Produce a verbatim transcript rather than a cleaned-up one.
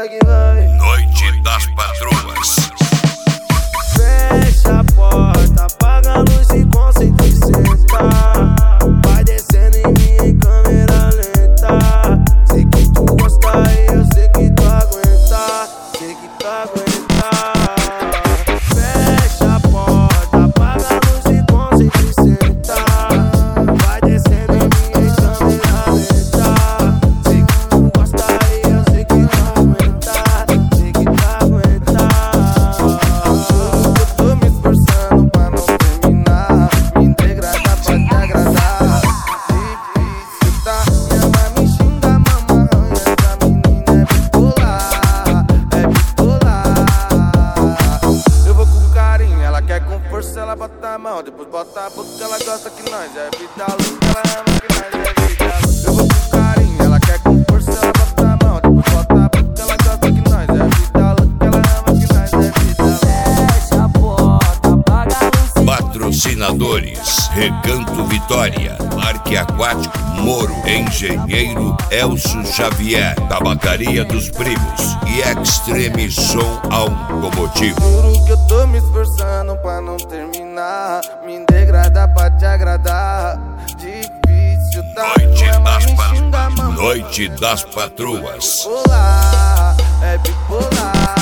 vai que vai. Noite das Patroas. Fecha a porta, apaga a luz e concentra e senta. Vai descendo em mim em câmera lenta. Sei que tu gosta e eu sei que tu aguenta. Sei que tu aguenta. Fecha a porta, apaga a luz e concentra e senta. Vai descendo em mim em câmera lenta. Sei que tu gosta e eu sei que tu aguenta. Sei que tu aguenta. Eu tô me esforçando pra não terminar. Me degradar pra te agradar. Difícil, tá? Minha mãe me xinga, mamãe. Essa menina é bipolar. É bipolar. Eu vou com carinho, ela quer com força, ela bota a mão. Depois bota a boca, ela gosta que nós é vida louca. Ela ama que nós é vida louca. Eu vou com carinho, ela quer com força, ela bota a mão. Depois bota a boca, ela gosta que nós é vida louca. Ela ama que nós é vida louca. Fecha a porta, apaga a luz. Patrocinadores: Recanto Vitória, Parque Aquático Moro, Engenheiro Elcio Xavier, Tabacaria dos Primos e Extreme Som Automotivo. Juro que eu tô me esforçando pra não terminar. Me degradar pra te agradar. Difícil, tá? Noite Minha mãe das me Pa- xinga, mamãe. Noite das Patroas. Bipolar, é bipolar.